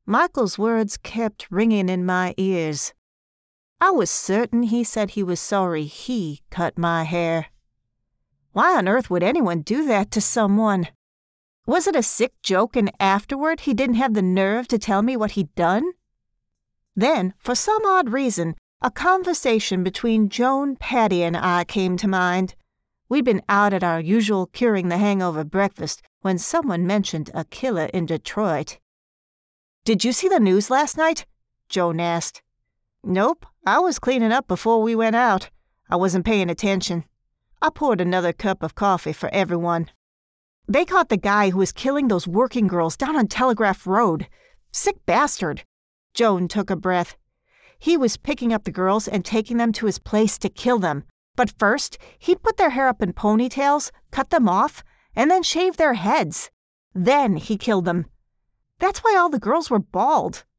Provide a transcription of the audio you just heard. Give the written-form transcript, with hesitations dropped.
Michael's words kept ringing in my ears. I was certain he said he was sorry he cut my hair. Why on earth would anyone do that to someone? Was it a sick joke and afterward he didn't have the nerve to tell me what he'd done? Then, for some odd reason, a conversation between Joan, Patty, and I came to mind. We'd been out at our usual curing the hangover breakfast when someone mentioned a killer in Detroit. "Did you see the news last night?" Joan asked. "Nope, I was cleaning up before we went out. I wasn't paying attention." I poured another cup of coffee for everyone. "They caught the guy who was killing those working girls down on Telegraph Road. Sick bastard." Joan took a breath. "He was picking up the girls and taking them to his place to kill them. But first, he'd put their hair up in ponytails, cut them off, and then shave their heads. Then he killed them. That's why all the girls were bald.